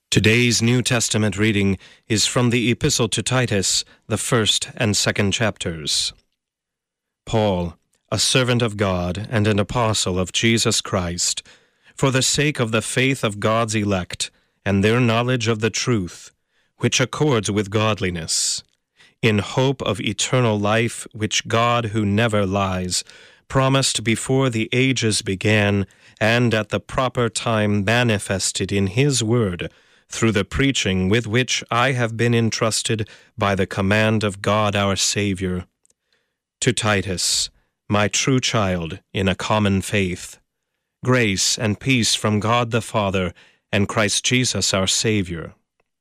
Today's New Testament reading is from the Epistle to Titus, the 1st and 2nd chapters. Paul, a servant of God and an apostle of Jesus Christ, for the sake of the faith of God's elect and their knowledge of the truth, which accords with godliness, in hope of eternal life, which God, who never lies, promised before the ages began, and at the proper time manifested in His word, through the preaching with which I have been entrusted by the command of God our Savior. To Titus, my true child in a common faith, grace and peace from God the Father and Christ Jesus our Savior.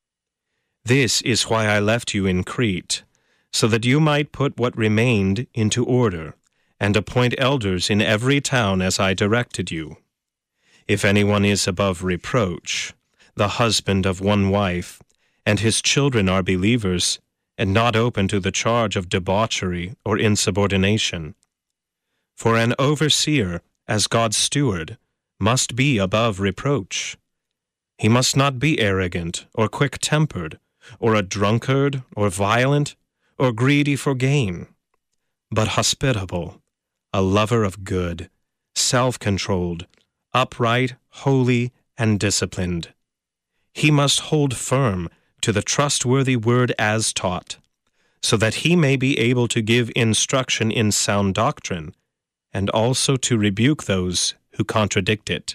This is why I left you in Crete, so that you might put what remained into order, and appoint elders in every town as I directed you. If anyone is above reproach, the husband of one wife, and his children are believers, and not open to the charge of debauchery or insubordination. For an overseer, as God's steward, must be above reproach. He must not be arrogant or quick-tempered, or a drunkard or violent, or greedy for gain, but hospitable, a lover of good, self-controlled, upright, holy, and disciplined. He must hold firm to the trustworthy word as taught, so that he may be able to give instruction in sound doctrine, and also to rebuke those who contradict it.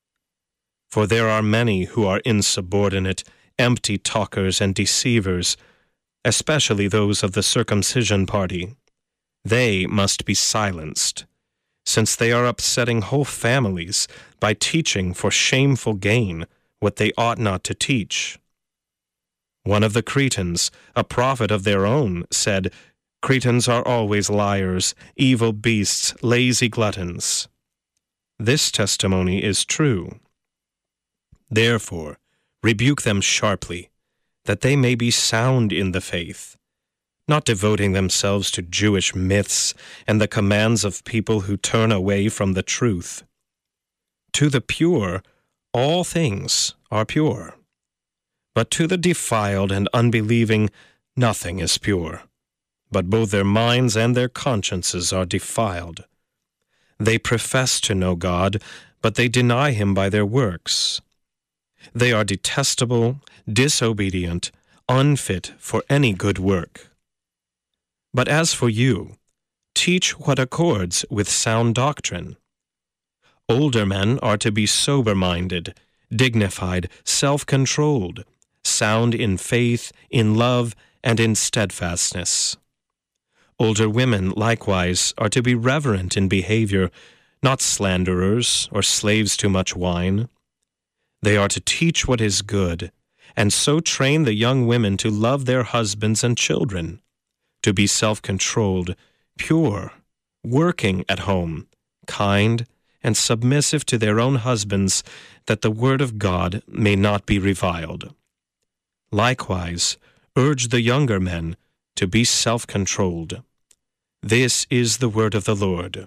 For there are many who are insubordinate, empty talkers and deceivers, especially those of the circumcision party. They must be silenced, since they are upsetting whole families by teaching for shameful gain what they ought not to teach. One of the Cretans, a prophet of their own, said, "Cretans are always liars, evil beasts, lazy gluttons." This testimony is true. Therefore, rebuke them sharply, that they may be sound in the faith, not devoting themselves to Jewish myths and the commands of people who turn away from the truth. To the pure, all things are pure, but to the defiled and unbelieving nothing is pure, but both their minds and their consciences are defiled. They profess to know God, but they deny Him by their works. They are detestable, disobedient, unfit for any good work. But as for you, teach what accords with sound doctrine. Older men are to be sober-minded, dignified, self-controlled, sound in faith, in love, and in steadfastness. Older women, likewise, are to be reverent in behavior, not slanderers or slaves to much wine. They are to teach what is good, and so train the young women to love their husbands and children, to be self-controlled, pure, working at home, kind, and submissive to their own husbands, that the word of God may not be reviled. Likewise, urge the younger men to be self-controlled. This is the word of the Lord.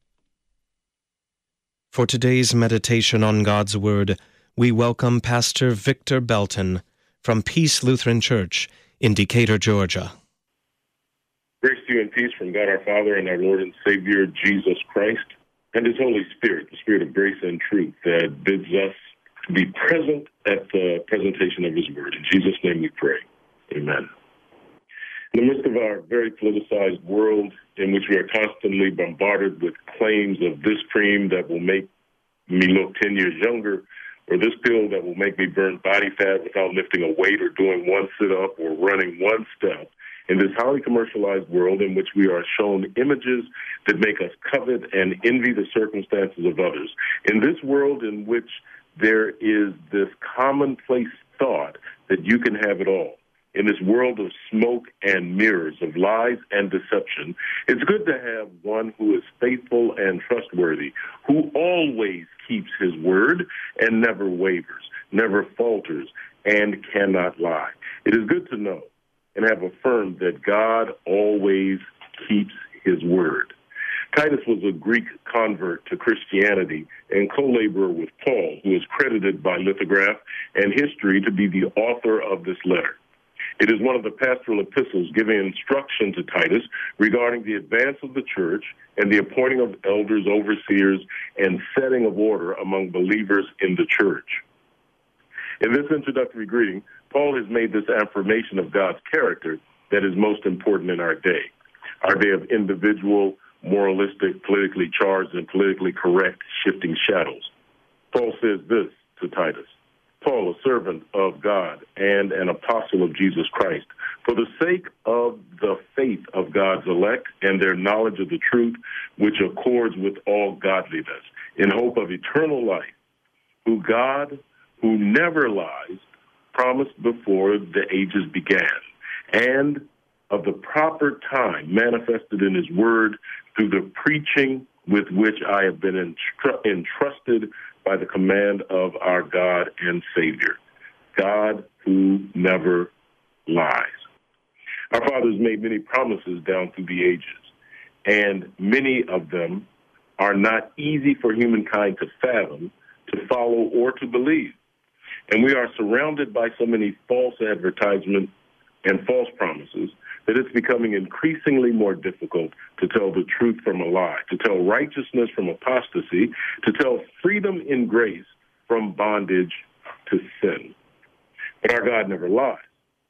For today's meditation on God's Word, we welcome Pastor Victor Belton from Peace Lutheran Church in Decatur, Georgia. Grace to you and peace from God our Father and our Lord and Savior, Jesus Christ, and His Holy Spirit, the Spirit of grace and truth that bids us to be present at the presentation of His Word. In Jesus' name we pray. Amen. In the midst of our very politicized world in which we are constantly bombarded with claims of this cream that will make me look 10 years younger, or this pill that will make me burn body fat without lifting a weight or doing one sit-up or running one step, in this highly commercialized world in which we are shown images that make us covet and envy the circumstances of others, in this world in which there is this commonplace thought that you can have it all, in this world of smoke and mirrors, of lies and deception, it's good to have one who is faithful and trustworthy, who always keeps his word and never wavers, never falters, and cannot lie. It is good to know and have affirmed that God always keeps His word. Titus was a Greek convert to Christianity and co-laborer with Paul, who is credited by lithograph and history to be the author of this letter. It is one of the pastoral epistles giving instruction to Titus regarding the advance of the church and the appointing of elders, overseers, and setting of order among believers in the church. In this introductory greeting, Paul has made this affirmation of God's character that is most important in our day of individual, moralistic, politically charged, and politically correct shifting shadows. Paul says this to Titus: Paul, a servant of God and an apostle of Jesus Christ, for the sake of the faith of God's elect and their knowledge of the truth, which accords with all godliness, in hope of eternal life, who God, who never lies, promised before the ages began, and of the proper time manifested in his word through the preaching with which I have been entrusted by the command of our God and Savior, God who never lies. Our fathers made many promises down through the ages, and many of them are not easy for humankind to fathom, to follow, or to believe. And we are surrounded by so many false advertisements and false promises that it's becoming increasingly more difficult to tell the truth from a lie, to tell righteousness from apostasy, to tell freedom in grace from bondage to sin. But our God never lies.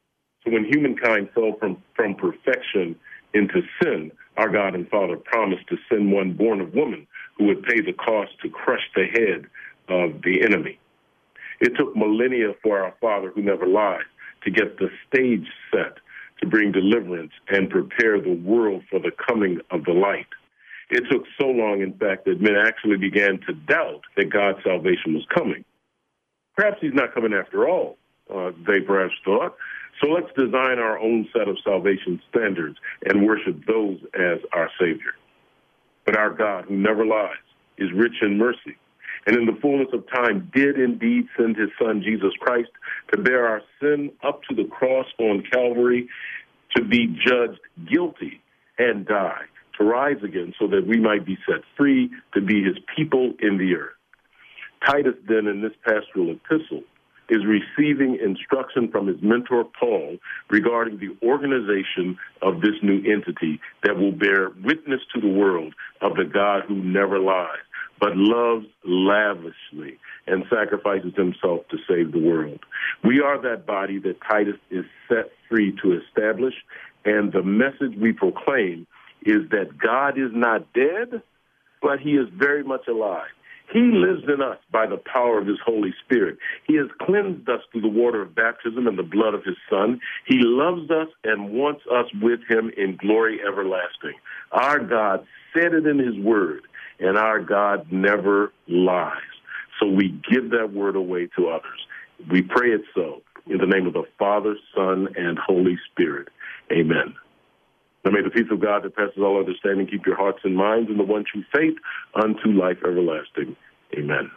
So when humankind fell from perfection into sin, our God and Father promised to send one born of woman who would pay the cost to crush the head of the enemy. It took millennia for our Father who never lies to get the stage set to bring deliverance and prepare the world for the coming of the light. It took so long, in fact, that men actually began to doubt that God's salvation was coming. Perhaps he's not coming after all, they perhaps thought. So let's design our own set of salvation standards and worship those as our Savior. But our God, who never lies, is rich in mercy, and in the fullness of time did indeed send his Son, Jesus Christ, to bear our sin up to the cross on Calvary, to be judged guilty and die, to rise again so that we might be set free to be his people in the earth. Titus, then, in this pastoral epistle, is receiving instruction from his mentor, Paul, regarding the organization of this new entity that will bear witness to the world of the God who never lies, but loves lavishly and sacrifices himself to save the world. We are that body that Titus is set free to establish, and the message we proclaim is that God is not dead, but he is very much alive. He lives in us by the power of his Holy Spirit. He has cleansed us through the water of baptism and the blood of his Son. He loves us and wants us with him in glory everlasting. Our God said it in his word, and our God never lies. So we give that word away to others. We pray it so in the name of the Father, Son, and Holy Spirit. Amen. Now may the peace of God that passes all understanding keep your hearts and minds in the one true faith unto life everlasting. Amen.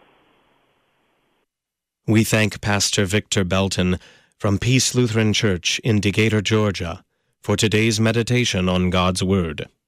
We thank Pastor Victor Belton from Peace Lutheran Church in Decatur, Georgia, for today's meditation on God's Word.